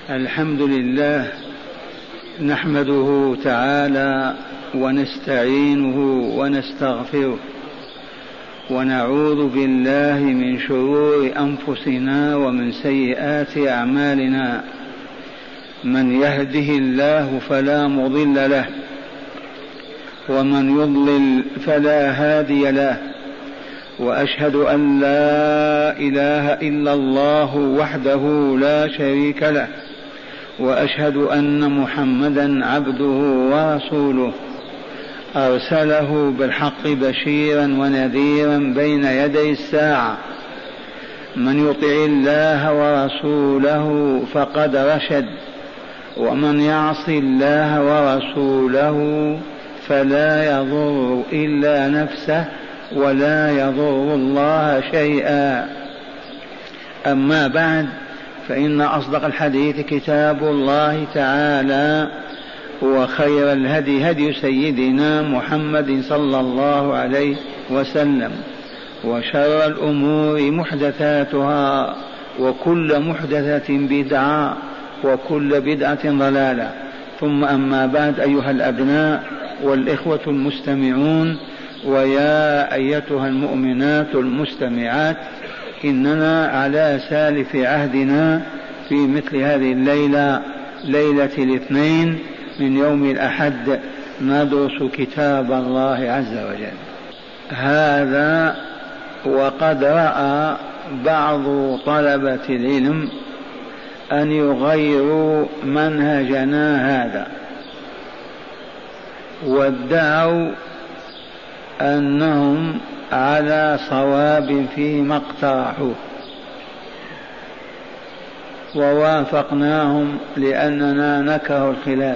الحمد لله نحمده تعالى ونستعينه ونستغفره ونعوذ بالله من شرور أنفسنا ومن سيئات أعمالنا. من يهده الله فلا مضل له ومن يضلل فلا هادي له، وأشهد أن لا إله إلا الله وحده لا شريك له، وأشهد أن محمدا عبده ورسوله أرسله بالحق بشيرا ونذيرا بين يدي الساعة. من يطع الله ورسوله فقد رشد، ومن يعص الله ورسوله فلا يضر إلا نفسه ولا يضر الله شيئا. أما بعد، فإن أصدق الحديث كتاب الله تعالى، وخير الهدي هدي سيدنا محمد صلى الله عليه وسلم، وشر الأمور محدثاتها، وكل محدثة بدعة، وكل بدعة ضلالة. ثم أما بعد، أيها الأبناء والإخوة المستمعون، ويا أيتها المؤمنات المستمعات، إننا على سالف عهدنا في مثل هذه الليلة، ليلة الاثنين من يوم الأحد، ندرس كتاب الله عز وجل. هذا وقد رأى بعض طلبة العلم أن يغيروا منهجنا هذا، وادعوا أنهم على صواب فيما اقترحوه، ووافقناهم لأننا نكره الخلاف.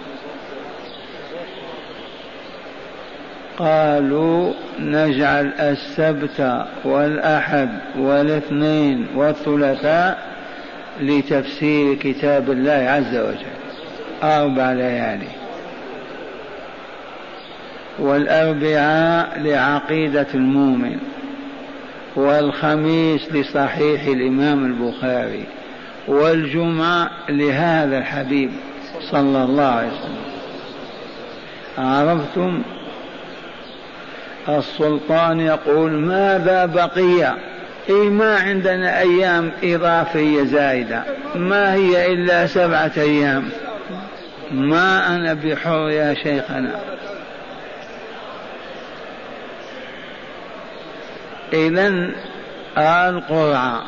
قالوا نجعل السبت والأحد والاثنين والثلاثاء لتفسير كتاب الله عز وجل 4 ليالي، والأربعاء لعقيدة المؤمن، والخميس لصحيح الإمام البخاري، والجمعة لهذا الحبيب صلى الله عليه وسلم. عرفتم؟ السلطان يقول ماذا بقي؟ ما عندنا أيام إضافية زائدة، ما هي إلا 7 أيام. ما أنا بحر يا شيخنا. إذن القرعة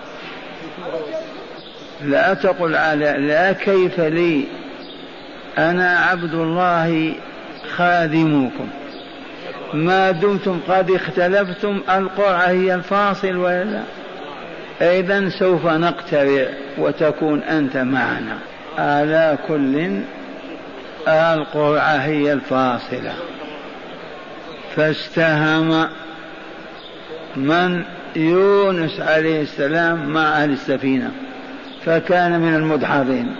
لا تقل على لا، كيف لي؟ أنا عبد الله خادمكم، ما دمتم قد اختلفتم القرعة هي الفاصل ولا لا؟ إذن سوف نقترع وتكون أنت معنا. على كل القرعة هي الفاصلة. فاستهم من يونس عليه السلام مع أهل السفينة، فكان من المدحضين.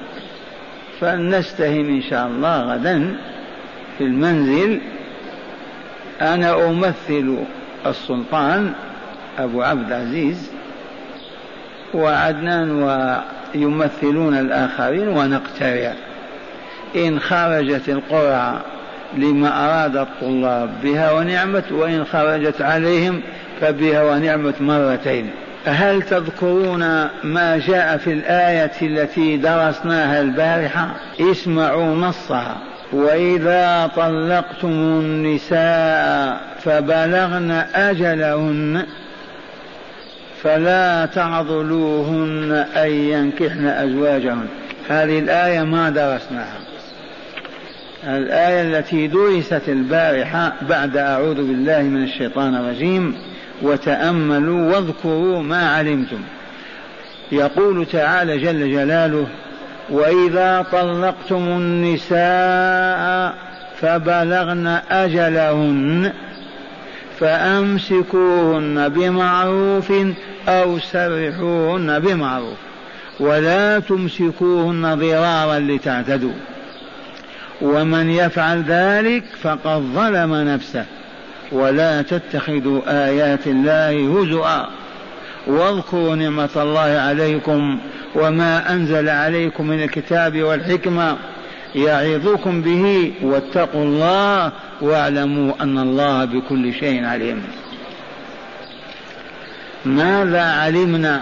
فلنستهم إن شاء الله غدا في المنزل. أنا أمثل السلطان أبو عبد العزيز، وعدنان ويمثلون الآخرين، ونقترع. إن خرجت القرعة لما أراد الطلاب بها ونعمت، وإن خرجت عليهم فبها ونعمت مرتين. هل تذكرون ما جاء في الآية التي درسناها البارحة؟ اسمعوا نصها: وإذا طلقتم النساء فبلغن أجلهن فلا تعضلوهن أن ينكحن أزواجهن. هذه الآية ما درسناها، الآية التي درست البارحة بعد أعوذ بالله من الشيطان الرجيم. وتأملوا واذكروا ما علمتم. يقول تعالى جل جلاله: وإذا طلقتم النساء فبلغن أجلهن فأمسكوهن بمعروف أو سرحوهن بمعروف، ولا تمسكوهن ضرارا لتعتدوا، ومن يفعل ذلك فقد ظلم نفسه، ولا تتخذوا آيات الله هزؤا واذكروا نعمة الله عليكم وما أنزل عليكم من الكتاب والحكمة يعظكم به واتقوا الله واعلموا أن الله بكل شيء عليم. ماذا علمنا؟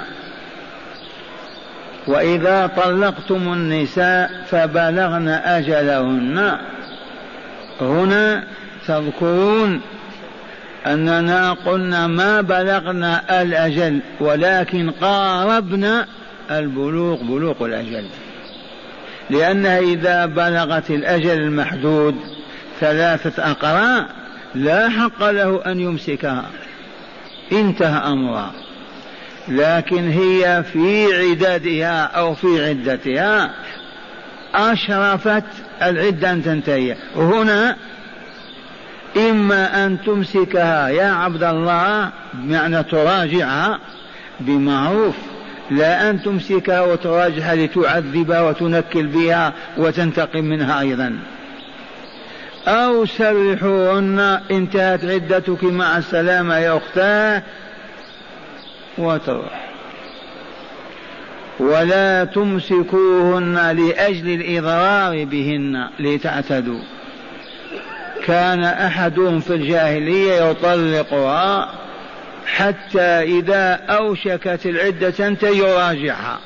وإذا طلقتم النساء فبلغن أجلهن، هنا تذكرون أننا قلنا ما بلغنا الأجل ولكن قاربنا البلوغ، بلوغ الأجل، لأنها إذا بلغت الأجل المحدود 3 أقراء لا حق له أن يمسكها، انتهى أمرها. لكن هي في عددها أو في عدتها أشرفت العدة أن تنتهي، هنا إما أن تمسكها يا عبد الله بمعنى تراجعها بمعروف، لا أن تمسكها وتراجعها لتعذبها وتنكل بها وتنتقم منها أيضا، أو سرحوهن انتهت عدتك مع السلامة يا أختاه وتروح. ولا تمسكوهن لأجل الإضرار بهن لتعتدوا. كان أحدهم في الجاهلية يطلقها حتى إذا أوشكت العدة يراجعها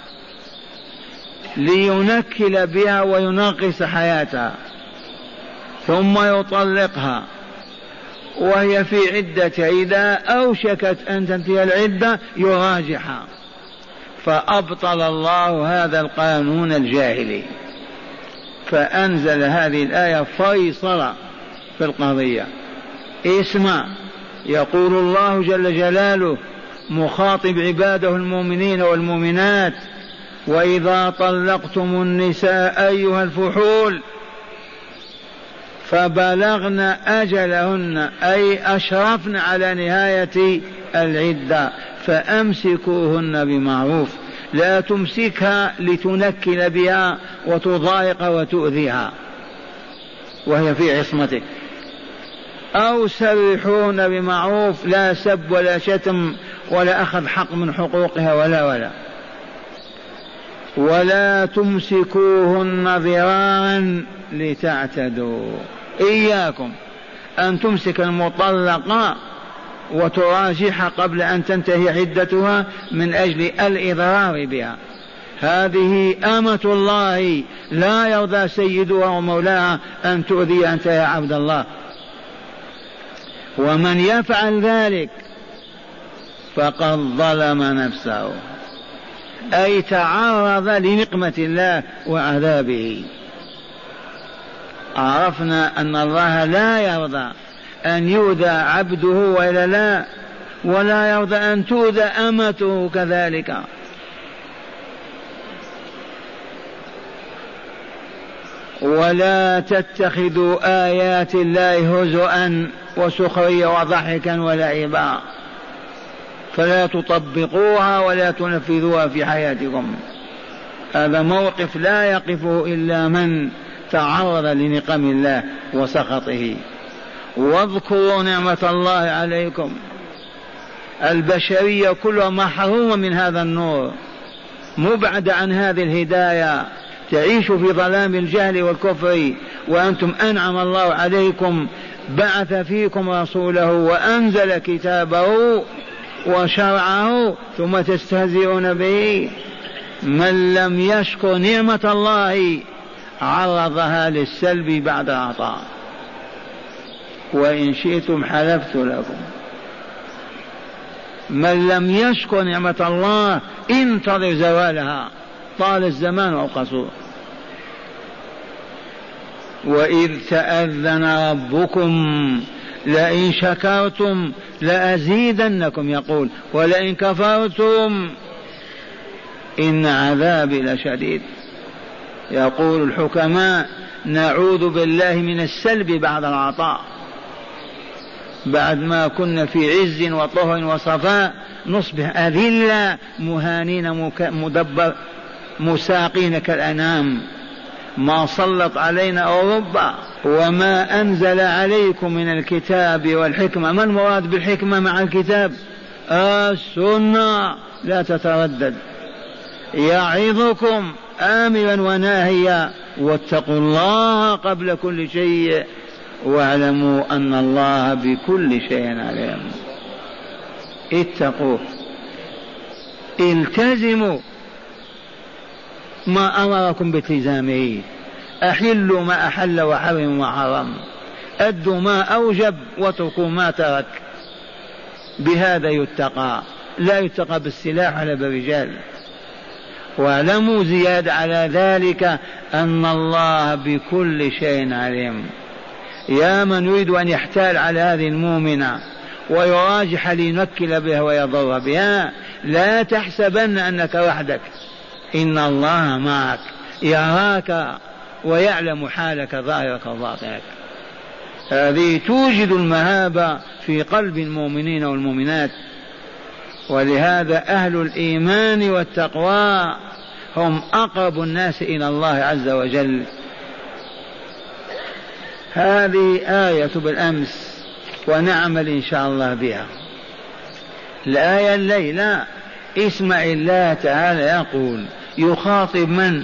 لينكل بها وينقص حياتها، ثم يطلقها وهي في عدتها، إذا أوشكت أن تنتهي العدة يراجعها. فأبطل الله هذا القانون الجاهلي، فأنزل هذه الآية فيصل في القضية. اسمع، يقول الله جل جلاله مخاطب عباده المؤمنين والمؤمنات: وإذا طلقتم النساء أيها الفحول فبلغن أجلهن أي أشرفن على نهاية العدة فأمسكوهن بمعروف، لا تمسكها لتنكل بها وتضايق وتؤذيها وهي في عصمتك، أو سرحون بمعروف، لا سب ولا شتم ولا أخذ حق من حقوقها ولا تمسكوهن ضرارا لتعتدوا. إياكم أن تمسك المطلقة وتراجعها قبل أن تنتهي عدتها من أجل الإضرار بها. هذه أمة الله لا يرضى سيدها ومولاها أن تؤذي أنت يا عبد الله، ومن يفعل ذلك فقد ظلم نفسه، أي تعرض لنقمة الله وعذابه. عرفنا أن الله لا يرضى أن يؤذى عبده وإلا لا، ولا يرضى أن تؤذى أمته كذلك. ولا تتخذوا آيات الله هزؤا وسخريا وضحكا ولعبا، فلا تطبقوها ولا تنفذوها في حياتكم. هذا موقف لا يقفه إلا من تعرض لنقم الله وسخطه. واذكروا نعمة الله عليكم. البشرية كلها محرومة من هذا النور، مبعد عن هذه الهداية، تعيش في ظلام الجهل والكفر، وأنتم أنعم الله عليكم، بعث فيكم رسوله وأنزل كتابه وشرعه ثم تستهزئون به. من لم يشكر نعمة الله عرضها للسلب بعد العطاء. وإن شئتم حلفت لكم. من لم يشكر نعمة الله انتظر زوالها، طال الزمان أو قصور. وإذ تأذن ربكم لئن شكرتم لأزيدنكم، يقول ولئن كفرتم إن عذابي لشديد. يقول الحكماء نعوذ بالله من السلب بعد العطاء. بعد ما كنا في عز وطهر وصفاء نصبح أذلة مهانين مدبر مساقين كالأنام. ما سلط علينا أوروبا. وما أنزل عليكم من الكتاب والحكمة. ما المراد بالحكمة مع الكتاب؟ السنة لا تتردد. يعظكم آمرا وناهيا واتقوا الله قبل كل شيء واعلموا أن الله بكل شيء عليم. اتقوه، التزموا ما أمركم بالتزامه، أحلوا ما أحل وحرموا ما حرم، أدوا ما أوجب واتركوا ما ترك. بهذا يتقى، لا يتقى بالسلاح ولا بالرجال. واعلموا زيادة على ذلك أن الله بكل شيء عليم. يا من يريد أن يحتال على هذه المؤمنة ويراجح لينكل بها ويضر بها، لا تحسبن أنك وحدك، إن الله معك يراك ويعلم حالك ظاهرك وباطنك. هذه توجد المهابة في قلب المؤمنين والمؤمنات. ولهذا أهل الإيمان والتقوى هم أقرب الناس إلى الله عز وجل. هذه آية بالأمس ونعمل إن شاء الله بها. الآية الليلة اسمع الله تعالى يقول، يخاطب من؟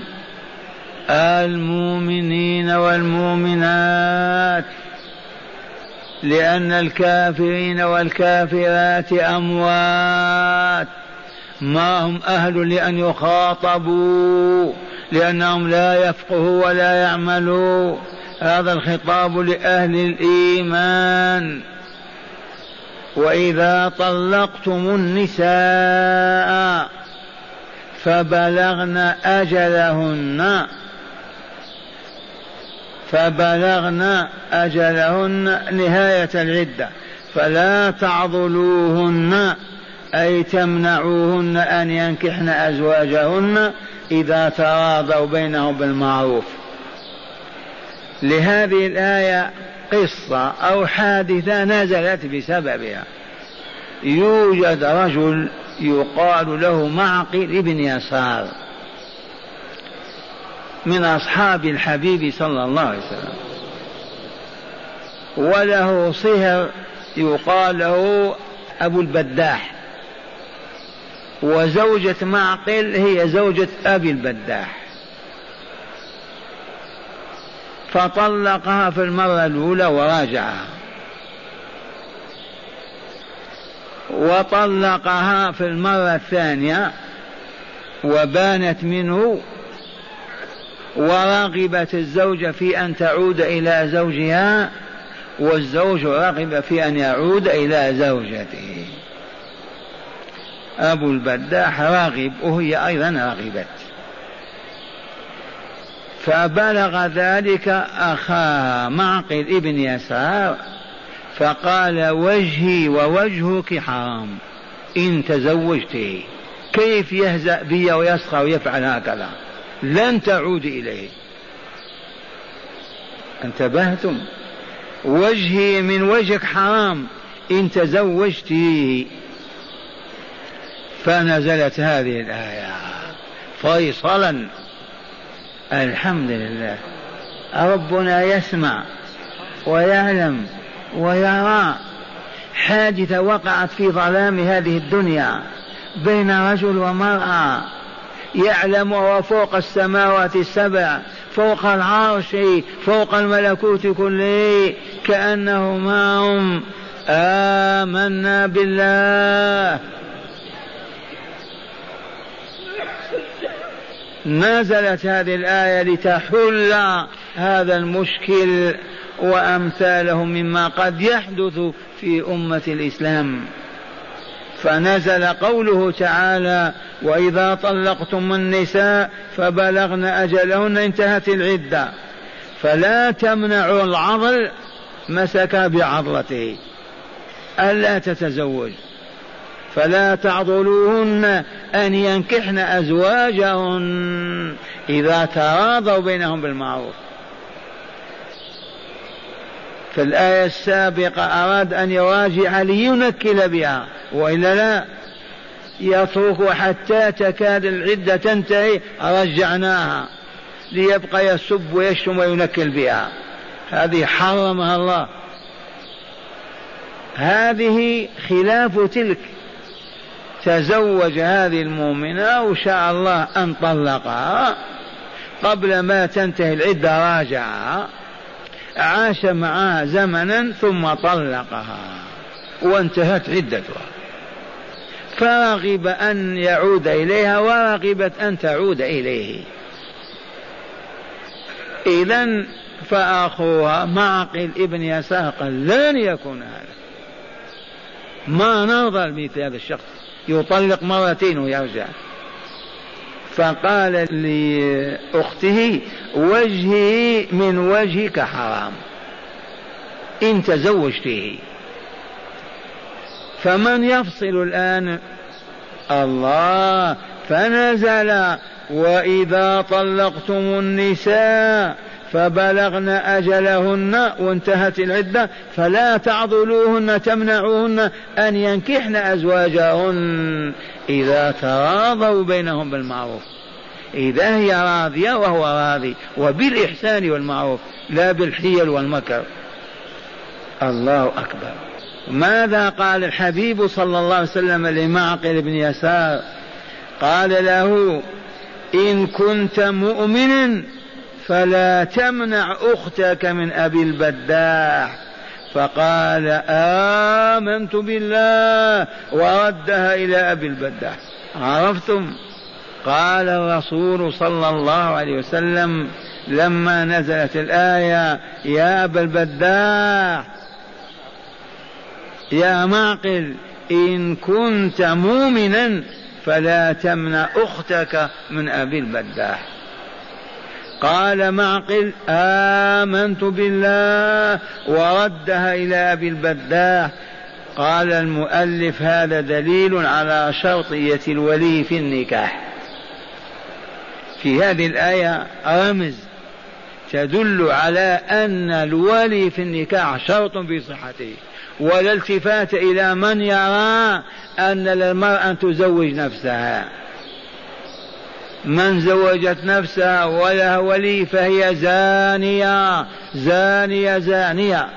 المؤمنين والمؤمنات، لأن الكافرين والكافرات أموات، ما هم أهل لأن يخاطبوا، لأنهم لا يفقهوا ولا يعملوا. هذا الخطاب لأهل الإيمان. وإذا طلقتم النساء فبلغن أجلهن نهاية العدة فلا تعضلوهن أي تمنعوهن أن ينكحن أزواجهن إذا تراضوا بينهم بالمعروف. لهذه الآية قصة أو حادثة نزلت بسببها. يوجد رجل يقال له معقل ابن يسار من أصحاب الحبيب صلى الله عليه وسلم، وله صهر يقال له أبو البداح، وزوجة معقل هي زوجة أبي البداح، فطلقها في المرة الأولى وراجعها، وطلقها في المرة الثانية وبانت منه، ورغبت الزوجة في أن تعود إلى زوجها، والزوج رغب في أن يعود إلى زوجته. أبو البداح راغب وهي أيضا رغبت، فبلغ ذلك أخاها معقل ابن يسار فقال: وجهي ووجهك حرام إن تزوجته. كيف يهزأ بي ويسخر ويفعل هكذا؟ لن تعود إليه. انتبهتم؟ وجهي من وجهك حرام إن تزوجته. فنزلت هذه الآية فيصلا. الحمد لله، ربنا يسمع ويعلم ويرى. حادثة وقعت في ظلام هذه الدنيا بين رجل ومرأة، يعلم وهو فوق السماوات السبع، فوق العرش، فوق الملكوت كله، كأنه معهم. آمنا بالله. نزلت هذه الآية لتحل هذا المشكل وأمثاله مما قد يحدث في أمة الإسلام. فنزل قوله تعالى: وإذا طلقتم النساء فبلغن أجلهن انتهت العدة فلا تمنعوا العضل، مسك بعضلته ألا تتزوج، فلا تعضلوهن أن ينكحن أزواجهن إذا تراضوا بينهم بالمعروف. في الآية السابقة أراد أن يراجع لينكل بها، وإلا لا يترك حتى تكاد العدة تنتهي رجعناها، ليبقى يسب ويشتم وينكل بها. هذه حرمها الله، هذه خلاف تلك. تزوج هذه المؤمنة وشاء الله أن طلقها قبل ما تنتهي العدة، راجعها، عاش معها زمنا ثم طلقها وانتهت عدتها، فرغب أن يعود إليها ورغبت أن تعود إليه. إذن فأخوها معقل ابن يسار قال لن يكون هذا، ما نرضى بمثل هذا الشخص يطلق مرتين ويرجع. فقال لأخته وجهي من وجهك حرام إن تزوجته، فمن يفصل الآن؟ الله. فنزل وإذا طلقتم النساء فبلغن أجلهن وانتهت العدة فلا تعضلوهن تمنعوهن أن ينكحن أزواجهن إذا تراضوا بينهم بالمعروف، إذا هي راضية وهو راضي، وبالإحسان والمعروف لا بالحيل والمكر. الله أكبر. ماذا قال الحبيب صلى الله عليه وسلم لمعقل بن يسار؟ قال له إن كنت مؤمنا فلا تمنع أختك من أبي البداح. فقال آمنت بالله وردها إلى أبي البداح. عرفتم؟ قال الرسول صلى الله عليه وسلم لما نزلت الآية يا أبا البداح يا معقل إن كنت مؤمنا فلا تمنع أختك من أبي البداح. قال معقل آمنت بالله وردها إلى أبي البداح. قال المؤلف هذا دليل على شرطية الولي في النكاح. في هذه الآية رمز تدل على أن الولي في النكاح شرط في صحته، ولا التفات إلى من يرى أن للمرأة أن تزوج نفسها. من زوجت نفسها ولها ولي فهي زانية زانية زانية.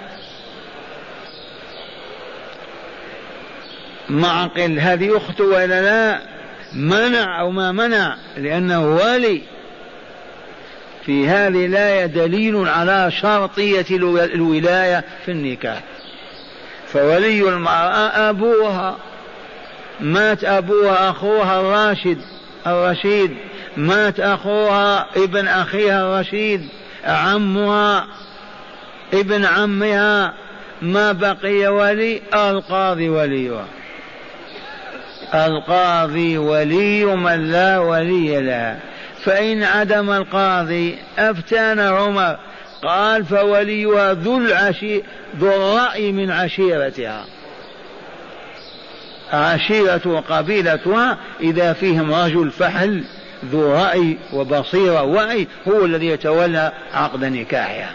معقل هذه أخته ولا لا؟ منع أو ما منع لأنه ولي. في هذه الآية دليل على شرطية الولاية في النكاح. فولي المرأة أبوها، مات أبوها أخوها الرشيد، مات أخوها ابن أخيها الرشيد، عمها ابن عمها، ما بقي ولي. القاضي وليها، القاضي ولي من لا ولي لها. فإن عدم القاضي أفتانا عمر قال فوليها ذو الرأي من عشيرتها، عشيرة وقبيلتها إذا فيهم رجل فحل ذو رأي وبصيرة ووعي هو الذي يتولى عقد نكاحها.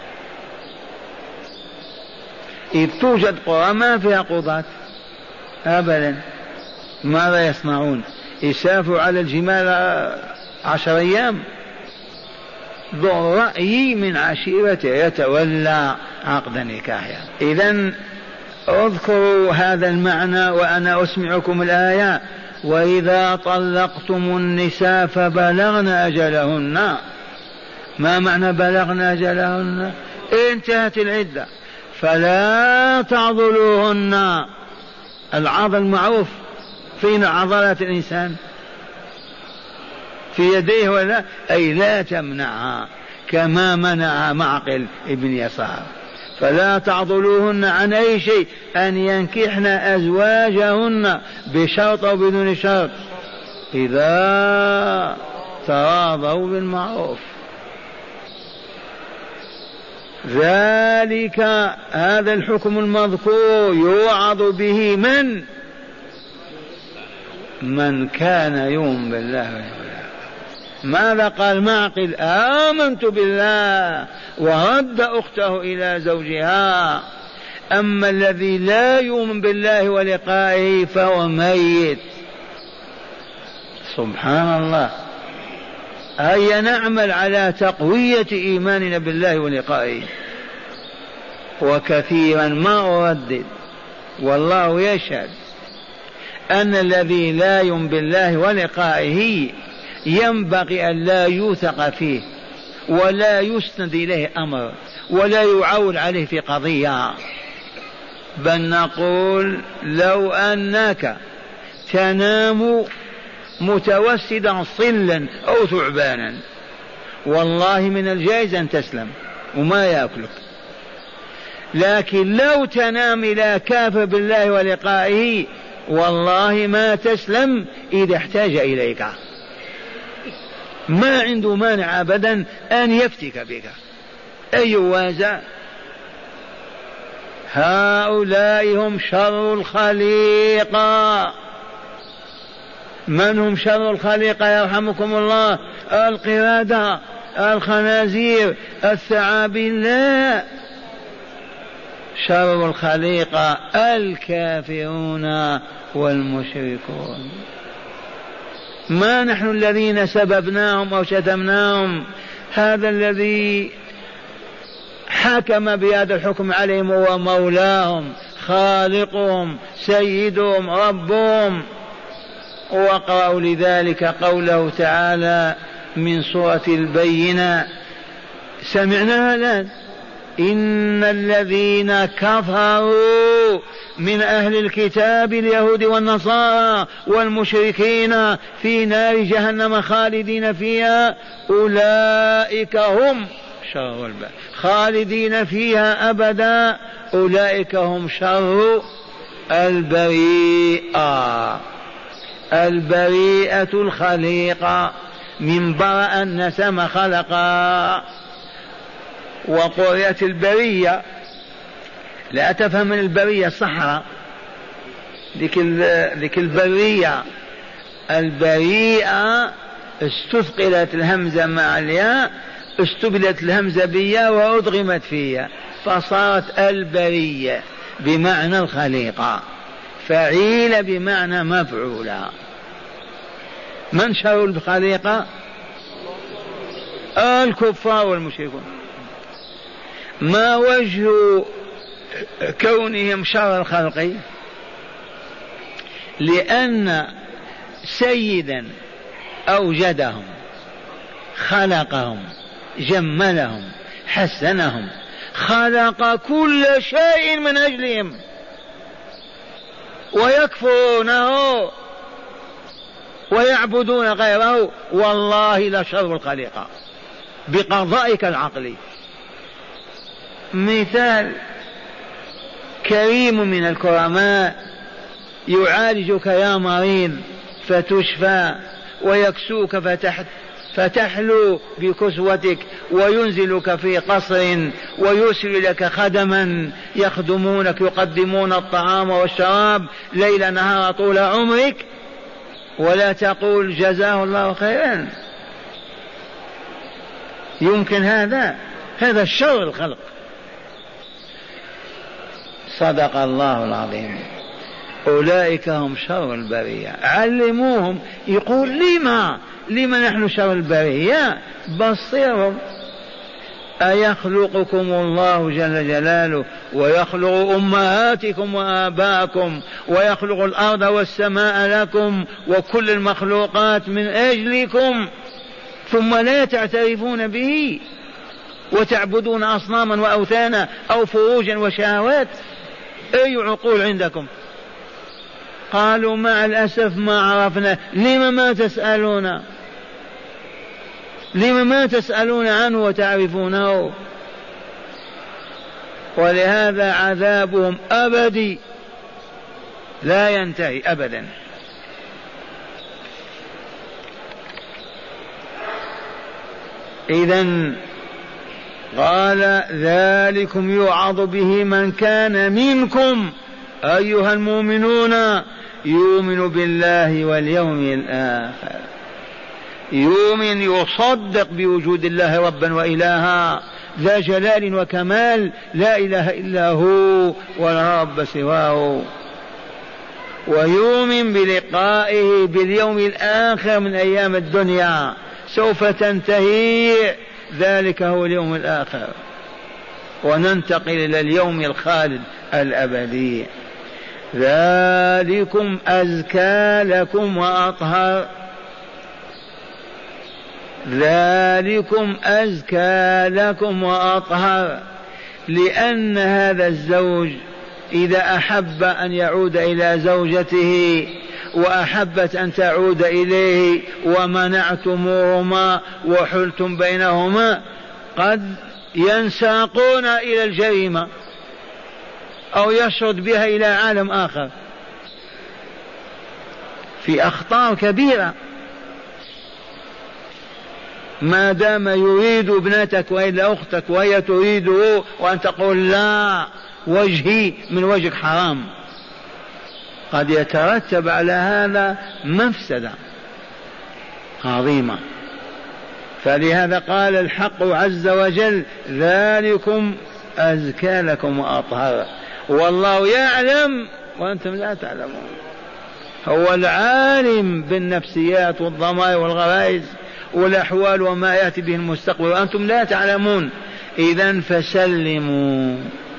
إذ توجد قرى ما فيها قضاة أبدا، ماذا يصنعون؟ يسافروا على الجمال 10 أيام. ذو الرأي من عشيرته يتولى عقد نكاحها. إذن اذكروا هذا المعنى وأنا أسمعكم الآية. وإذا طلقتم النساء فبلغن أجلهن. ما معنى بلغن أجلهن؟ انتهت العدة. فلا تعضلوهن. العضل معروف، فين عضلات الإنسان؟ في يديه ولا؟ أي لا تمنعها كما منع معقل ابن يسار. فلا تعضلوهن عن أي شيء أن ينكحن أزواجهن بشرط أو بدون شرط إذا تراضوا بالمعروف. ذلك هذا الحكم المذكور يوعظ به من كان يؤمن بالله. ماذا قال معقل؟ آمنت بالله ورد أخته إلى زوجها. أما الذي لا يؤمن بالله ولقائه فهو ميت. سبحان الله. هيا نعمل على تقوية إيماننا بالله ولقائه. وكثيرا ما أردد والله يشهد أن الذي لا يؤمن بالله ولقائه ينبغي أن لا يوثق فيه ولا يسند إليه أمر ولا يعول عليه في قضية، بل نقول لو أنك تنام متوسدا صلا أو ثعبانا والله من الجائز أن تسلم وما يأكلك، لكن لو تنام إلى كافر بالله ولقائه والله ما تسلم إذا احتاج إليك، ما عنده مانع أبدا أن يفتك بك. أي وازع هؤلاء هم شر الخليقة. من هم شر الخليقة يرحمكم الله؟ القردة، الخنازير، الثعابين؟ لا، شر الخليقة الكافرون والمشركون. ما نحن الذين سببناهم أو شتمناهم، هذا الذي حكم بهذا الحكم عليهم هو مولاهم خالقهم سيدهم ربهم. وقرأوا لذلك قوله تعالى من سورة البينة، سمعناها الآن: إن الذين كفروا من أهل الكتاب اليهود والنصارى والمشركين في نار جهنم خالدين فيها أولئك هم شر البرية، خالدين فيها أبدا، أولئك هم شر البريئة. البريئة الخليقة من برأ النسم خلقا. وقرئت البرية، لا تفهم من البرية الصحراء، ذيك البرية. البريئة استثقلت الهمزة مع الياء، استبدلت الهمزة بالياء وأدغمت فيها فصارت البرية بمعنى الخليقة، فعيل بمعنى مفعولة. من شر الخليقة؟ الكفار والمشركون. ما وجه كونهم شر الخلق؟ لأن سيدا أوجدهم خلقهم جملهم حسنهم، خلق كل شيء من أجلهم ويكفرونه ويعبدون غيره، والله لشر الخليقة بقضائك العقلي. مثال: كريم من الكرماء يعالجك يا مريض فتشفى، ويكسوك فتحلو بكسوتك، وينزلك في قصر، ويرسل لك خدما يخدمونك يقدمون الطعام والشراب ليل نهار طول عمرك، ولا تقول جزاه الله خيرا. يمكن هذا شر الخلق. صدق الله العظيم. أولئك هم شر البرية. علموهم. يقول لما نحن شر البرية؟ بصيرهم. أيخلقكم الله جل جلاله ويخلق أمهاتكم وآباءكم ويخلق الأرض والسماء لكم وكل المخلوقات من أجلكم، ثم لا تعترفون به وتعبدون أصناما وأوثانا أو فروجا وشهوات؟ أي عقول عندكم؟ قالوا مع الأسف ما عرفنا. لما ما تسألون عنه وتعرفونه؟ ولهذا عذابهم أبدي لا ينتهي أبدا. إذن قال ذلكم يوعظ به من كان منكم أيها المؤمنون يؤمن بالله واليوم الآخر، يؤمن يصدق بوجود الله ربا وإلها ذا جلال وكمال لا إله إلا هو ولا رب سواه، ويؤمن بلقائه باليوم الآخر من أيام الدنيا سوف تنتهي، ذلك هو اليوم الآخر، وننتقل إلى اليوم الخالد الأبدي. ذلكم أزكى لكم وأطهر، ذلكم أزكى لكم وأطهر، لأن هذا الزوج إذا أحب أن يعود إلى زوجته وأحبت أن تعود إليه ومنعتموهما وحلتم بينهما قد ينساقون إلى الجريمة أو يشرد بها إلى عالم آخر في أخطار كبيرة. ما دام يريد ابنتك وإلا أختك وهي تريده وأن تقول لا وجهي من وجهك حرام، قد يترتب على هذا مفسدة عظيمة. فلهذا قال الحق عز وجل ذلكم أزكى لكم وأطهر، والله يعلم وأنتم لا تعلمون. هو العالم بالنفسيات والضمائر والغرائز والأحوال وما يأتي به المستقبل وأنتم لا تعلمون. إذن فسلموا.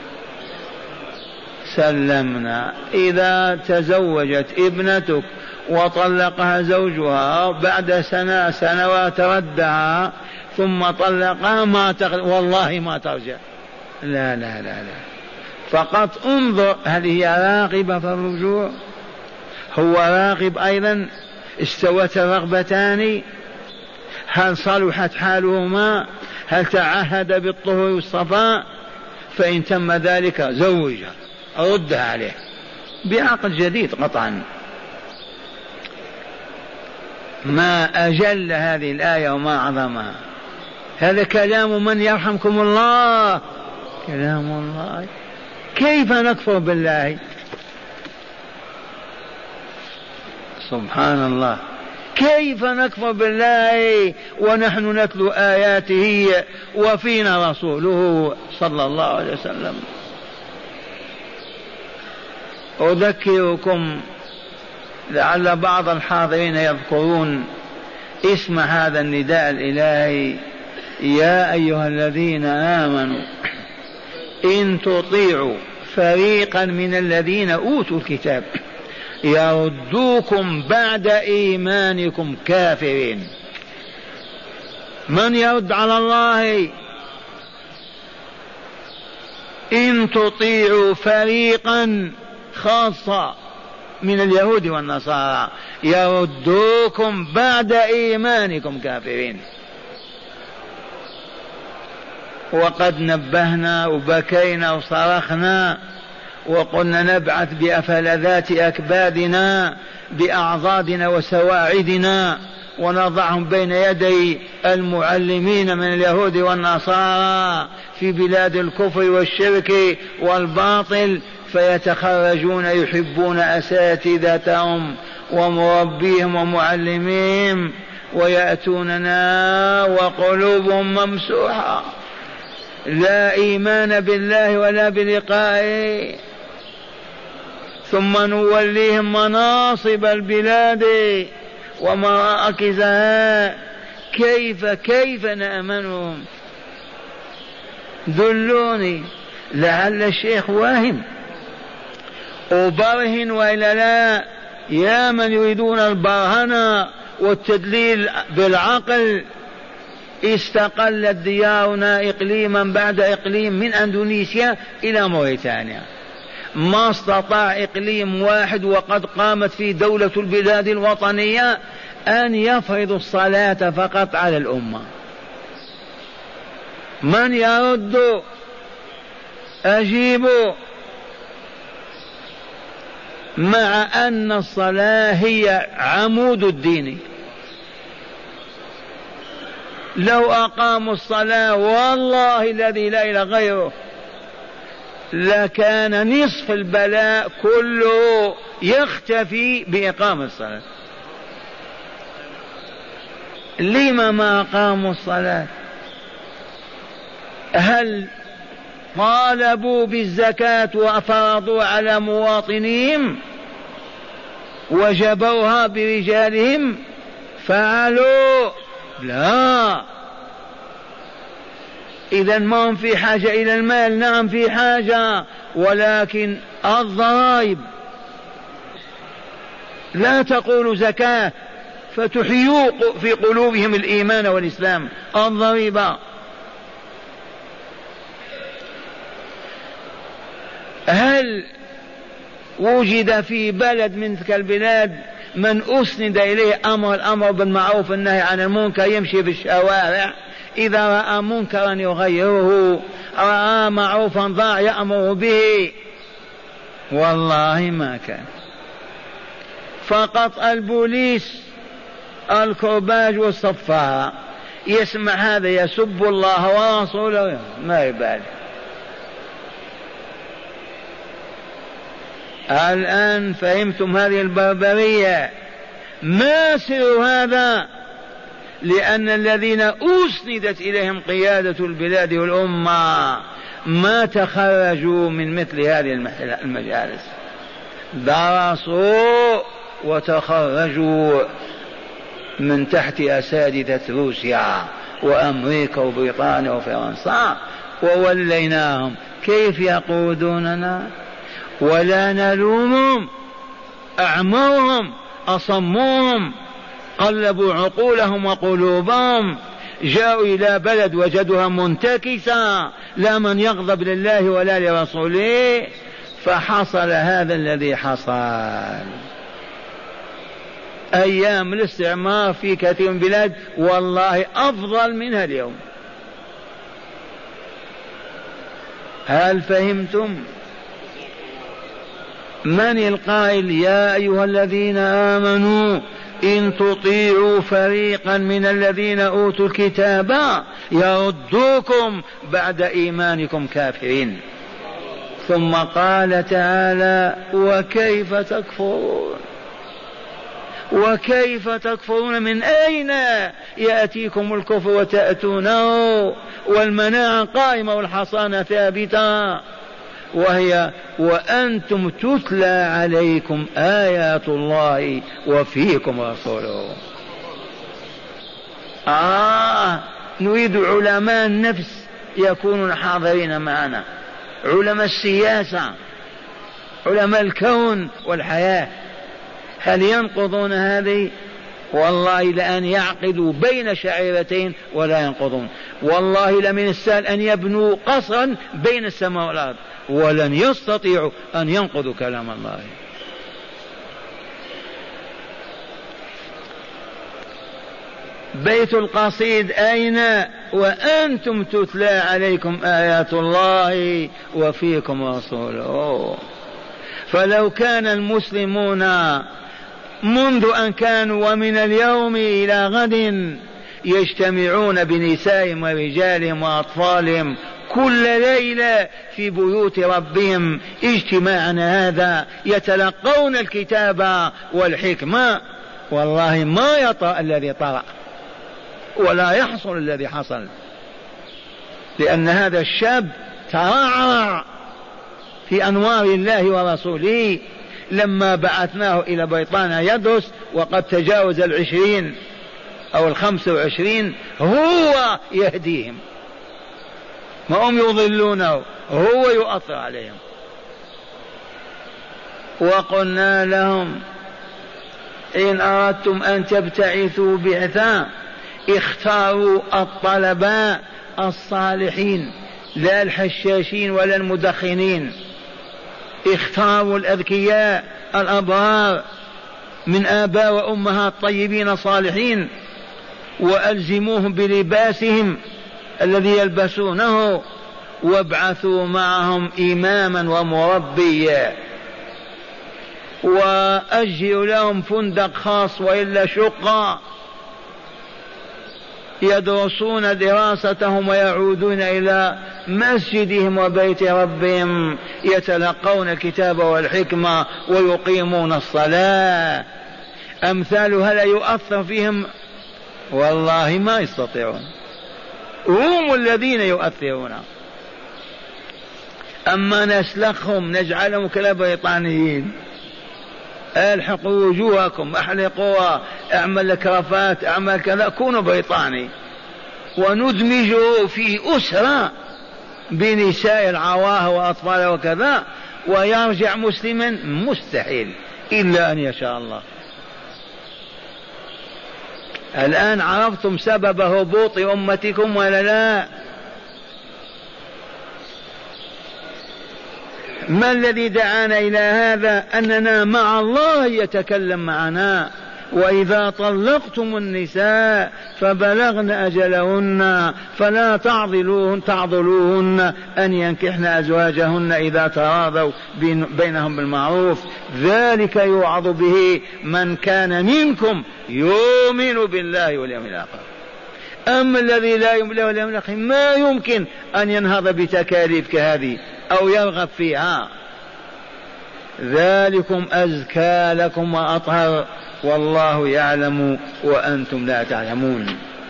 سلمنا. إذا تزوجت ابنتك وطلقها زوجها بعد سنوات ردها ثم طلقها والله ما ترجع، لا لا لا لا، فقط انظر هل هي راغبة في الرجوع، هو راغب أيضا، استوت الرغبتان، هل صلحت حالهما، هل تعهد بالطهر والصفاء، فإن تم ذلك زوجها ردها عليه بعقد جديد قطعا. ما أجل هذه الآية وما عظمها. هذا كلام من يرحمكم الله، كلام الله. كيف نكفر بالله؟ سبحان الله، كيف نكفر بالله ونحن نتلو آياته وفينا رسوله صلى الله عليه وسلم. أذكركم لعل بعض الحاضرين يذكرون اسم هذا النداء الإلهي: يا أيها الذين آمنوا إن تطيعوا فريقا من الذين أوتوا الكتاب يردوكم بعد إيمانكم كافرين. من يرد على الله؟ إن تطيعوا فريقا خاصة من اليهود والنصارى يردوكم بعد إيمانكم كافرين. وقد نبهنا وبكينا وصرخنا وقلنا نبعث بأفلذات أكبادنا بأعضادنا وسواعدنا ونضعهم بين يدي المعلمين من اليهود والنصارى في بلاد الكفر والشرك والباطل، فيتخرجون يحبون أساتذتهم ومربيهم ومعلميهم ويأتوننا وقلوبهم ممسوحة، لا إيمان بالله ولا بلقائه، ثم نوليهم مناصب البلاد ومراكزها. كيف نأمنهم؟ دلوني، لعل الشيخ واهم. وبرهن وإلا لا، يا من يريدون البرهنة والتدليل بالعقل. استقلت ديارنا إقليما بعد إقليم من أندونيسيا إلى موريتانيا، ما استطاع إقليم واحد وقد قامت فيه دولة البلاد الوطنية أن يفرض الصلاة فقط على الأمة. من يرد؟ أجيبوا. مع أن الصلاة هي عمود الدين، لو أقاموا الصلاة والله الذي لا إله غيره لكان نصف البلاء كله يختفي بإقامة الصلاة. لما ما أقاموا الصلاة؟ هل طالبوا بالزكاة وفرضوا على مواطنيهم وجبوها برجالهم؟ فعلوا؟ لا. إذا ما هم في حاجة إلى المال؟ نعم في حاجة، ولكن الضرائب لا تقولوا زكاة فتحيوا في قلوبهم الإيمان والإسلام. الضريبة. هل وجد في بلد من تلك البلاد من أسند إليه الأمر بالمعروف والنهي عن المنكر يمشي في الشوارع إذا رأى منكرا يغيره، رأى معروفا ضاع يأمر به؟ والله ما كان. فقط البوليس الكرباج والصفارة يسمع هذا يسب الله ورسوله ما يبالي. الآن فهمتم هذه البربرية؟ ما سر هذا؟ لأن الذين أسندت إليهم قيادة البلاد والأمة ما تخرجوا من مثل هذه المجالس، درسوا وتخرجوا من تحت أساتذة روسيا وأمريكا وبريطانيا وفرنسا ووليناهم. كيف يقودوننا؟ ولا نلومهم، أعموهم أصموهم، قلبوا عقولهم وقلوبهم، جاءوا إلى بلد وجدوها منتكسة، لا من يغضب لله ولا لرسوله، فحصل هذا الذي حصل. أيام الاستعمار في كثير من البلاد والله أفضل منها اليوم. هل فهمتم؟ من القائل يا أيها الذين آمنوا إن تطيعوا فريقا من الذين أوتوا الكتاب يردوكم بعد إيمانكم كافرين؟ ثم قال تعالى وكيف تكفرون؟ وكيف تكفرون؟ من أين يأتيكم الكفر وتأتونه والمناعة قائمة والحصانة ثابتة؟ وهي وأنتم تتلى عليكم آيات الله وفيكم رسوله. نريد علماء النفس يكونون حاضرين معنا، علماء السياسة، علماء الكون والحياة. هل ينقضون هذه؟ والله لأن يعقدوا بين شعيرتين ولا ينقضون. والله لمن السهل أن يبنوا قصرا بين السماء والأرض ولن يستطيعوا أن ينقضوا كلام الله. بيت القصيد أين؟ وأنتم تتلى عليكم آيات الله وفيكم رسوله. فلو كان المسلمون منذ أن كانوا ومن اليوم إلى غد يجتمعون بنسائهم ورجالهم وأطفالهم كل ليلة في بيوت ربهم اجتماعا هذا يتلقون الكتاب والحكمة، والله ما يطرأ الذي طرأ ولا يحصل الذي حصل، لأن هذا الشاب ترعرع في أنوار الله ورسوله. لما بعثناه إلى بريطانيا يدرس وقد تجاوز 20 أو 25 هو يهديهم، ما هم يضلونه، هو يؤثر عليهم. وقلنا لهم إن أردتم أن تبتعثوا بعثا اختاروا الطلباء الصالحين لا الحشاشين ولا المدخنين، اختاروا الأذكياء الأبرار من آباء وأمهات طيبين صالحين وألزموهم بلباسهم الذي يلبسونه وابعثوا معهم إماما ومربيا وأجروا لهم فندق خاص وإلا شقة يدرسون دراستهم ويعودون إلى مسجدهم وبيت ربهم يتلقون الكتاب والحكمة ويقيمون الصلاة. أمثال هل يؤثر فيهم؟ والله ما يستطيعون، هم الذين يؤثرون. أما نسلخهم نجعلهم كالبريطانيين، الحقوا وجوهكم احلقوها، اعمل كرافات، اعمل كذا، كونوا بريطاني، وندمجه في أسرة بنساء العواه وأطفال وكذا ويرجع مسلما؟ مستحيل إلا أن يشاء الله. الآن عرفتم سبب هبوط أمتكم ولا لا؟ ما الذي دعانا إلى هذا؟ أننا مع الله يتكلم معنا. وإذا طلقتم النساء فبلغن أجلهن فلا تعضلوهن أن ينكحن أزواجهن إذا تراضوا بينهم بالمعروف، ذلك يوعظ به من كان منكم يؤمن بالله واليوم الآخر. أما الذي لا يؤمن بالله واليوم الآخر ما يمكن أن ينهض بتكاليف كهذه أو يرغب فيها. ذلكم أزكى لكم وأطهر والله يعلم وأنتم لا تعلمون.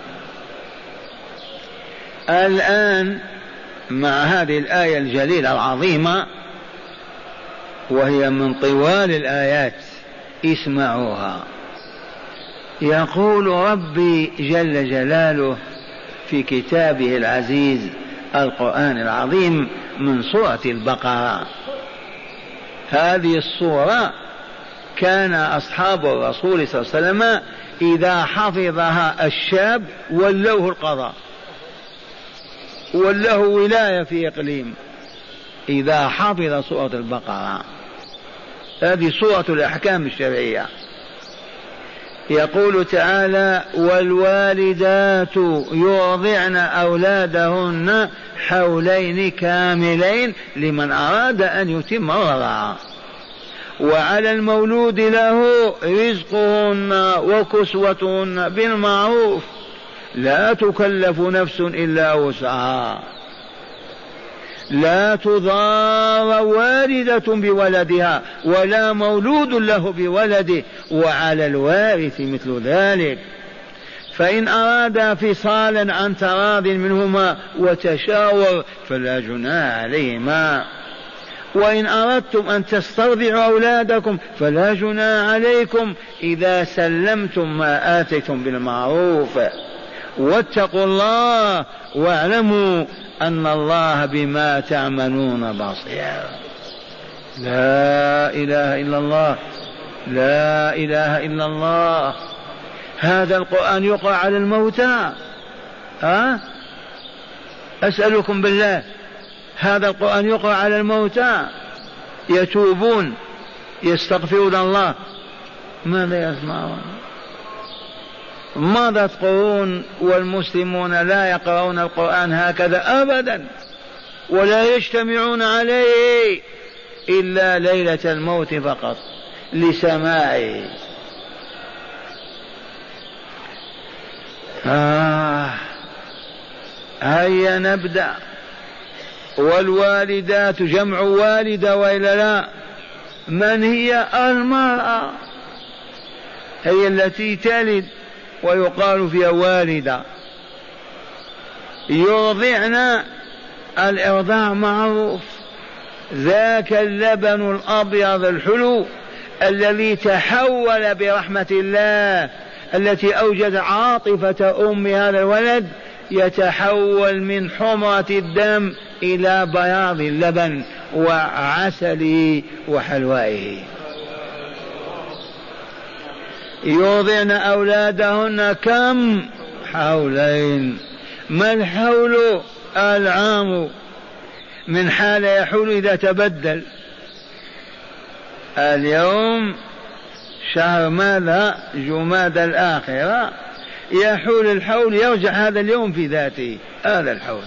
الآن مع هذه الآية الجليلة العظيمة وهي من طوال الآيات اسمعوها. يقول ربي جل جلاله في كتابه العزيز القرآن العظيم من سورة البقرة. هذه السورة كان أصحاب الرسول صلى الله عليه وسلم إذا حفظها الشاب ولوه القضاء، وله ولاية في إقليم إذا حفظ سورة البقرة. هذه سورة الأحكام الشرعية. يقول تعالى: والوالدات يرضعن أولادهن حولين كاملين لمن أراد أن يتم الرضاعة، وعلى المولود له رزقهن وكسوتهن بالمعروف لا تكلف نفس إلا وسعها، لا تضار والدة بولدها ولا مولود له بولده، وعلى الوارث مثل ذلك. فإن أرادا فصالا عن تراض منهما وتشاور فلا جناح عليهما، وإن أردتم أن تسترضعوا أولادكم فلا جناح عليكم إذا سلمتم ما آتيتم بالمعروف، واتقوا الله واعلموا أن الله بما تعملون بصير. لا إله إلا الله، لا إله إلا الله. هذا القرآن يقرأ على الموتى. أسألكم بالله، هذا القرآن يقرأ على الموتى يتوبون يستغفرون الله، ماذا يسمعون؟ مضت قرون والمسلمون لا يقرؤون القرآن هكذا أبدا، ولا يجتمعون عليه إلا ليلة الموت فقط لسماعه. هيا نبدأ. والوالدات جمع والدة وإلا لا؟ من هي؟ المرأة، هي التي تلد ويقال فيها والدة. يرضعن، الإرضاع معروف، ذاك اللبن الأبيض الحلو الذي تحول برحمة الله التي أوجد عاطفة أم هذا الولد، يتحول من حمرة الدم إلى بياض اللبن وعسله وحلوائه. يرضعن أولادهن كم؟ حولين. ما الحول؟ العام، من حال يحول إذا تبدل. اليوم شهر ماذا؟ جماد الآخرة، يحول الحول يرجع هذا اليوم في ذاته، هذا الحول.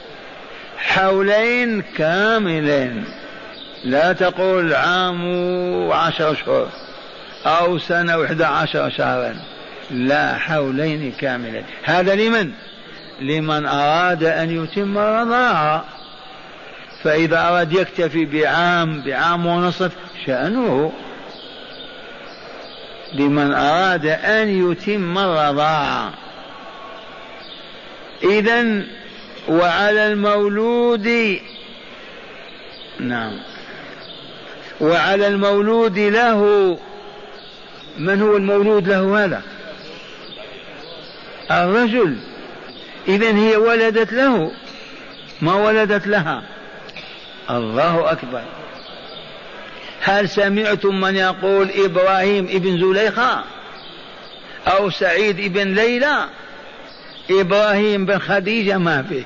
حولين كاملين، لا تقول عام و10 أشهر أو سنة و11 شهرا، لا، حولين كاملين. هذا لمن؟ لمن أراد أن يتم الرضاعة. فإذا أراد يكتفي بعام ونصف شأنه، لمن أراد أن يتم الرضاعة. إذن وعلى المولود، نعم، وعلى المولود له. من هو المولود له؟ هذا الرجل. إذن هي ولدت له، ما ولدت لها. الله أكبر. هل سمعتم من يقول إبراهيم ابن زليخة أو سعيد بن ليلى، إبراهيم بن خديجة ما فيه،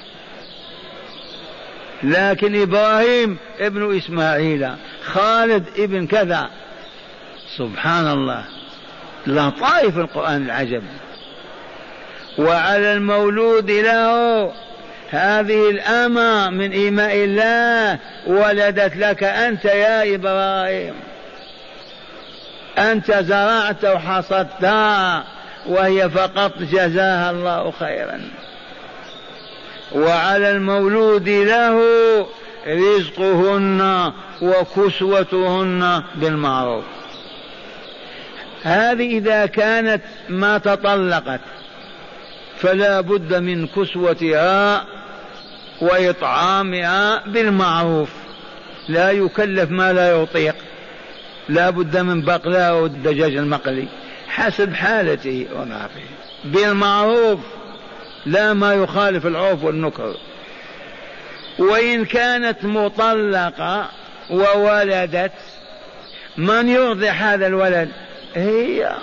لكن إبراهيم ابن إسماعيل، خالد ابن كذا. سبحان الله، لطائف القرآن العجب. وعلى المولود له، هذه الأمة من إيماء الله ولدت لك أنت يا إبراهيم، أنت زرعت وحصدتها وهي فقط جزاها الله خيرا. وعلى المولود له رزقهن وكسوتهن بالمعروف. هذه إذا كانت ما تطلقت فلا بد من كسوتها وإطعامها بالمعروف، لا يكلف ما لا يطيق، لا بد من بقلاء والدجاج المقلي حسب حالته ونعرفه بالمعروف، لا ما يخالف العرف والنكر. وإن كانت مطلقة وولدت، من يرضع هذا الولد؟ هي.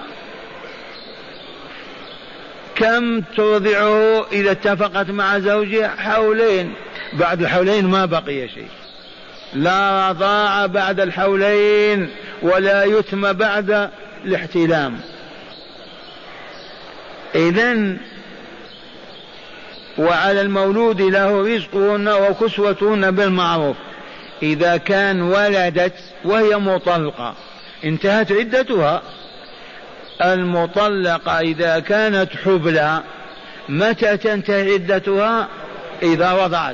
كم ترضعه إذا اتفقت مع زوجها؟ حولين، بعد الحولين ما بقي شيء، لا رضاع بعد الحولين ولا يتم بعد الاحتلام. إذن وعلى المولود له رزقهن وكسوتهن بالمعروف. إذا كان ولدت وهي مطلقة انتهت عدتها. المطلقة إذا كانت حبلى متى تنتهي عدتها؟ إذا وضعت.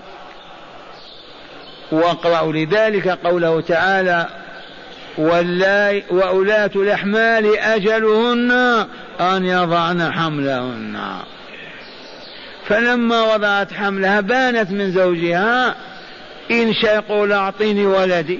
واقرأوا لذلك قوله تعالى: وأولاة الأحمال أجلهن أن يضعن حملهن. فلما وضعت حملها بانت من زوجها، إن شاء يقول أعطيني ولدي،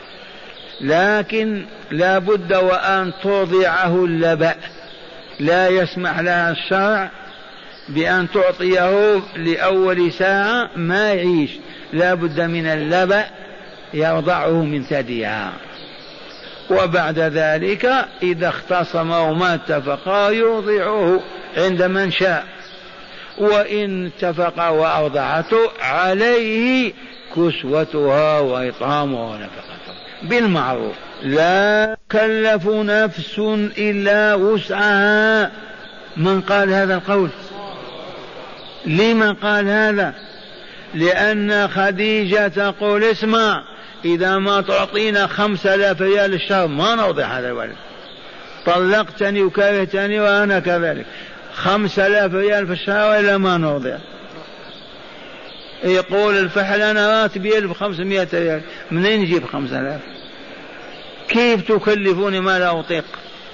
لكن لا بد وأن ترضعه اللبأ، لا يسمح لها الشرع بأن تعطيه لأول ساعة ما يعيش، لا بد من اللبأ يرضعه من ثديها. وبعد ذلك إذا اختصما وما اتفقا يرضعه عند من شاء، وإن اتفقا وأرضعته عليه كسوتها وإطعامها ونفقتها بالمعروف. لا تكلف نفس إلا وسعها. من قال هذا القول؟ لما قال هذا؟ لأن خديجة تقول: اسمع، إذا ما تعطينا 5000 ريال الشهر ما نوضع هذا الولد، طلقتني وكرهتني وأنا كذلك، 5000 ريال في الشهر وإلا ما نوضع. يقول الفحل: أنا راتبي 1500 ريال، منين نجيب 5000؟ كيف تكلفوني ما لا أطيق؟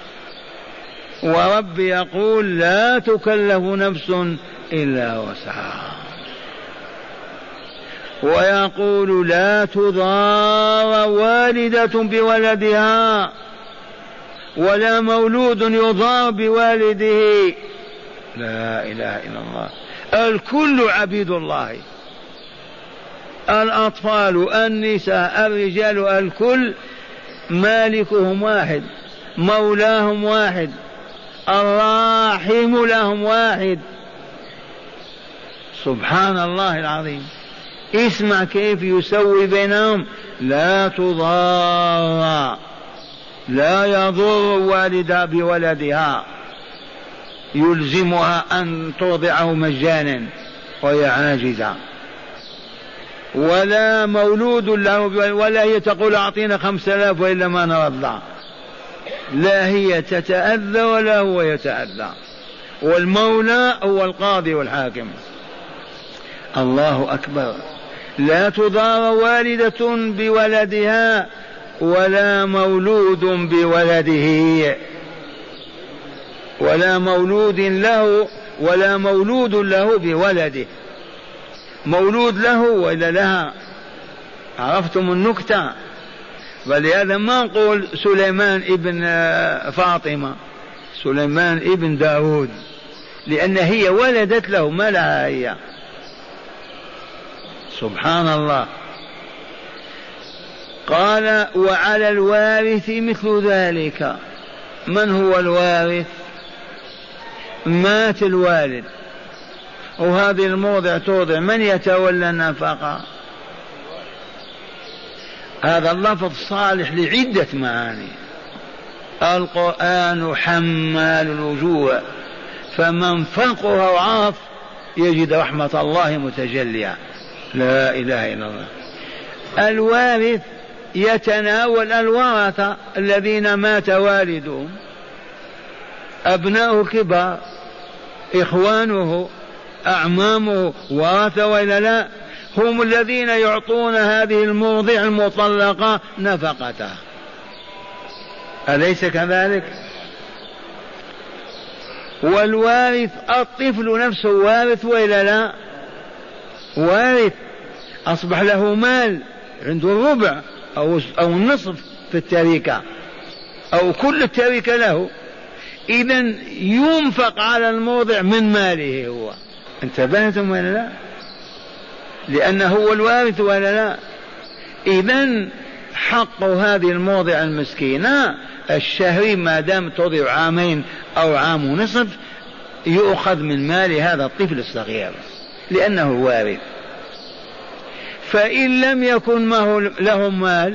وربي يقول: لا تكلف نفس إلا وسعها. ويقول: لا تضار والدة بولدها ولا مولود يضار بوالده. لا إله إلا الله. الكل عبيد الله، الأطفال، النساء، الرجال، الكل مالكهم واحد، مولاهم واحد، الراحم لهم واحد. سبحان الله العظيم. اسمع كيف يسوي بينهم: لا تضار، لا يضر والدها بولدها، يلزمها أن ترضعه مجانا وهي عاجزة، ولا مولود له، ولا هي تقول أعطينا 5000 وإلا ما نرضع، لا هي تتأذى ولا هو يتأذى، والمولى هو القاضي والحاكم. الله أكبر. لا تضار والدة بولدها ولا مولود بولده، ولا مولود له، ولا مولود له بولده، مولود له وإلا لها. عرفتم النكتة؟ ولهذا ما نقول سليمان ابن فاطمة، سليمان ابن داود، لأن هي ولدت له ما لها هي. سبحان الله. قال: وعلى الوارث مثل ذلك. من هو الوارث؟ مات الوالد وهذه الموضع توضع، من يتولى النفقة؟ هذا اللفظ صالح لعدة معاني. القرآن حمال الوجوه، فمن فقه وعرف يجد رحمة الله متجلية. لا إله إلا الله. الوارث يتناول الورثة الذين مات والدهم، أبناؤه كبار، إخوانه، أعمامه، ورثة وإلا لا؟ هم الذين يعطون هذه المرضع المطلقة نفقته، أليس كذلك؟ والوارث الطفل نفسه وارث وإلا لا؟ وارث، أصبح له مال، عنده الربع أو النصف في التركة أو كل التركة له، إذن ينفق على الموضع من ماله هو. انتبهتم ولا لا؟ لأنه هو الوارث ولا لا؟ إذن حق هذه الموضع المسكينة الشهري ما دام تضع عامين أو عام ونصف يؤخذ من مال هذا الطفل الصغير لأنه وارث. فإن لم يكن له مال،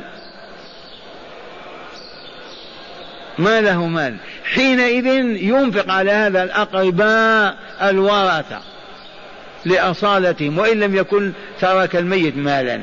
ما له مال، حينئذ ينفق على هذا الأقرباء الورثة لأصالتهم، وإن لم يكن ترك الميت مالا.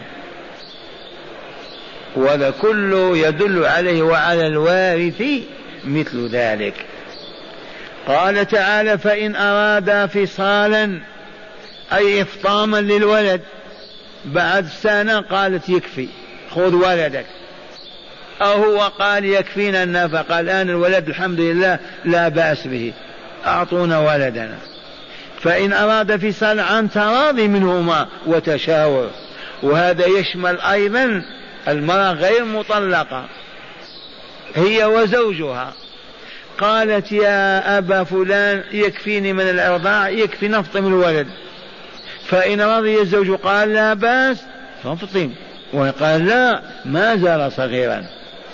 وهذا كله يدل عليه وعلى الوارث مثل ذلك. قال تعالى: فإن أرادا فصالا، أي إفطاما للولد بعد سنة، قالت يكفي خذ ولدك، أو هو قال يكفينا النفقة الآن الولد الحمد لله لا بأس به، أعطونا ولدنا. فإن أراد فصال عن تراضي منهما وتشاور، وهذا يشمل أيضا المرأة غير مطلقة هي وزوجها، قالت يا أبا فلان يكفيني من الإرضاع، يكفي نفطم الولد، فإن رضي الزوج قال لا بأس فافطم، وقال لا ما زال صغيرا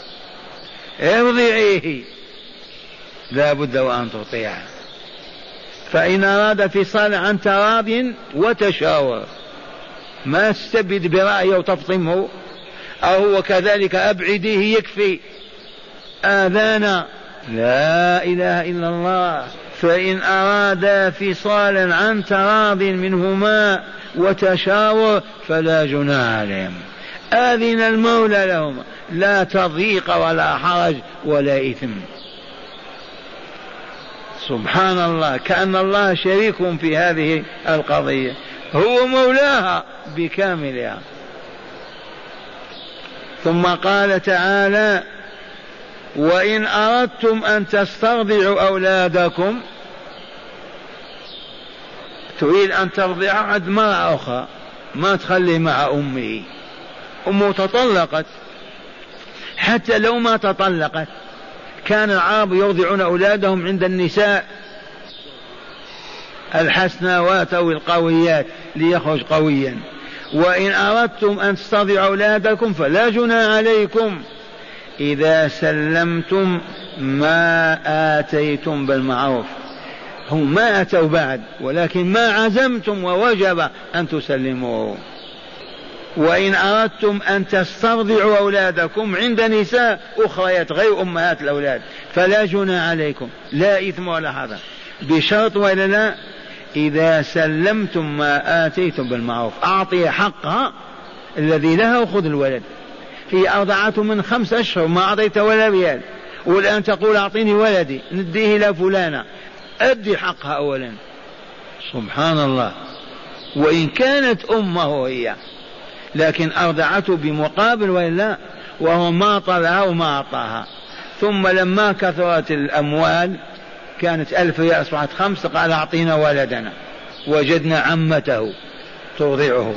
ارضعيه، لا بد وأن تطيعه. فإن أراد فصال عن تراض وتشاور، ما تستبد برأيه وتفطمه، أو هو كذلك أبعديه يكفي آذانا، لا إله إلا الله. فإن أرادا فصالا عن تراض منهما وتشاور فلا جناح عليهم، آذن المولى لهم، لا تضييق ولا حرج ولا إثم. سبحان الله، كأن الله شريك في هذه القضية، هو مولاها بكاملها. ثم قال تعالى: وإن أردتم أن تسترضعوا أولادكم، تريد أن ترضع عند مرأة أخرى ما تخلي مع أمه، أمه تطلقت، حتى لو ما تطلقت كان العرب يرضعون أولادهم عند النساء الحسناوات أو القويات ليخرج قويا. وإن أردتم أن تسترضعوا أولادكم فلا جناح عليكم إذا سلمتم ما آتيتم بالمعروف. هم ما أتوا بعد، ولكن ما عزمتم ووجب أن تسلموه. وإن أردتم أن تسترضعوا أولادكم عند نساء أخريات غير أمهات الأولاد فلا جناح عليكم، لا إثم ولا حرج، بشرط ولا لا؟ إذا سلمتم ما آتيتم بالمعروف، أعطي حقها الذي لها وخذ الولد. هي أرضعته من 5 أشهر ما أعطيت ولا ريال، والآن تقول أعطيني ولدي نديه إلى فلانة، أدي حقها أولا. سبحان الله. وإن كانت أمه هي، لكن أرضعته بمقابل ولا، وهو ما طلعها وما أعطاها. ثم لما كثرت الأموال كانت 1000 ريال أصبحت 5، قال أعطينا ولدنا، وجدنا عمته ترضعه.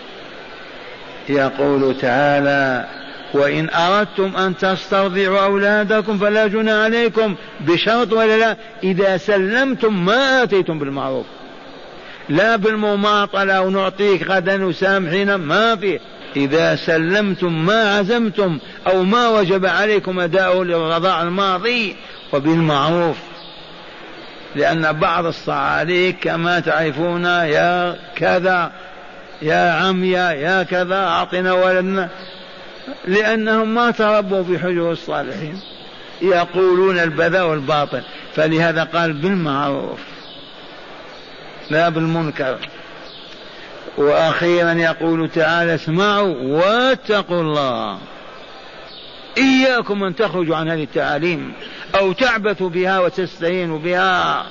يقول تعالى: وإن أردتم أن تسترضعوا أولادكم فلا جناح عليكم، بشرط ولا لا؟ إذا سلمتم ما آتيتم بالمعروف، لا بالمماطلة ونعطيك غدا وسامحنا، ما فيه. إذا سلمتم ما عزمتم أو ما وجب عليكم أداؤه للرضاع الماضي وبالمعروف. لأن بعض الصعاليك كما تعرفون يا كذا يا عميا يا كذا أعطنا ولدنا، لأنهم ما تربوا بحجور الصالحين، يقولون البذاء والباطل. فلهذا قال بالمعروف لا بالمنكر. وأخيرا يقول تعالى اسمعوا واتقوا الله، إياكم أن تخرجوا عن هذه التعاليم أو تعبثوا بها وتستهينوا بها.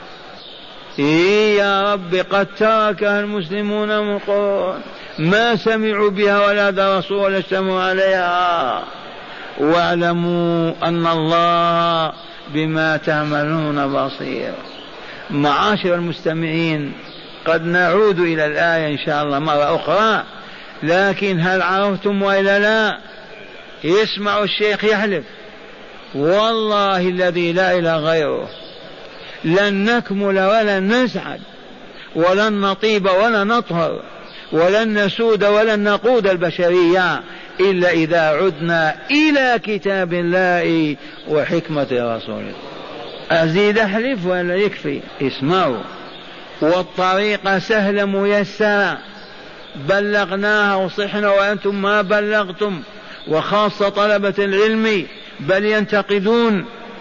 إيه يا رب قد تركها المسلمون من قرون ما سمعوا بها ولا درسوا ولا اجتمعوا عليها. واعلموا أن الله بما تعملون بصير. معاشر المستمعين، قد نعود إلى الآية إن شاء الله مرة أخرى، لكن هل عرفتم وإلا لا؟ يسمع الشيخ يحلف والله الذي لا إله غيره لن نكمل ولن نسعد ولن نطيب ولن نطهر ولن نسود ولن نقود البشرية إلا إذا عدنا إلى كتاب الله وحكمة رسوله. أزيد أحلف ولا يكفي؟ اسمعوا. والطريقة سهلة ميسرة، بلغناها وصحنا وأنتم ما بلغتم، وخاصة طلبة العلم بل ينتقدون.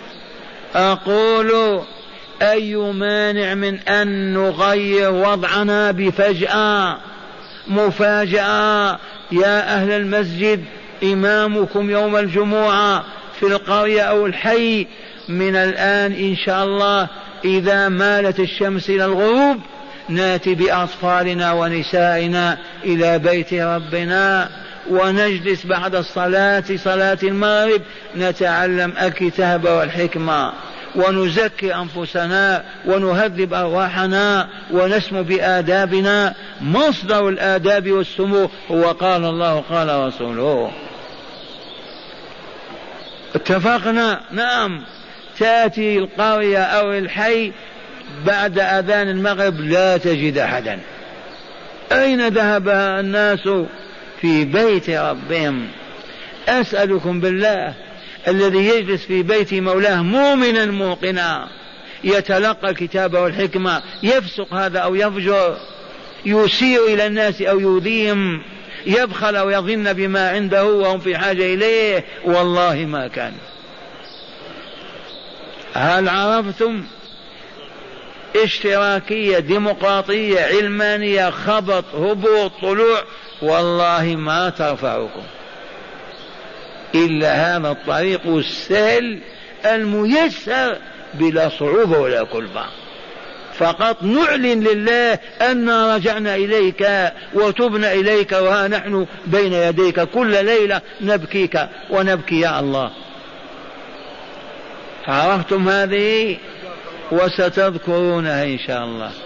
أقول أي مانع من أن نغير وضعنا بفجأة مفاجأة؟ يا أهل المسجد، إمامكم يوم الجمعة في القرية أو الحي من الآن إن شاء الله إذا مالت الشمس إلى الغروب ناتي بأطفالنا ونسائنا إلى بيت ربنا ونجلس بعد الصلاة صلاة المغرب نتعلم الكتاب والحكمة ونزكي أنفسنا ونهذب أرواحنا ونسمو بآدابنا. مصدر الآداب والسمو هو قال الله قال رسوله. اتفقنا؟ نعم. تأتي القرية أو الحي بعد أذان المغرب لا تجد أحدا. أين ذهب الناس؟ في بيت ربهم. أسألكم بالله الذي يجلس في بيت مولاه مؤمنا موقنا يتلقى الكتاب والحكمة يفسق هذا أو يفجر، يسيء إلى الناس أو يؤذيهم، يبخل أو يظن بما عنده وهم في حاجة إليه؟ والله ما كان. هل عرفتم؟ اشتراكية ديمقراطية علمانية خبط هبوط طلوع والله ما ترفعكم إلا هذا الطريق السهل الميسر بلا صعوبة ولا كلفة. فقط نعلن لله أن رجعنا إليك وتبنا إليك وها نحن بين يديك كل ليلة نبكيك ونبكي يا الله. عرفتم هذه وستذكرونها إن شاء الله.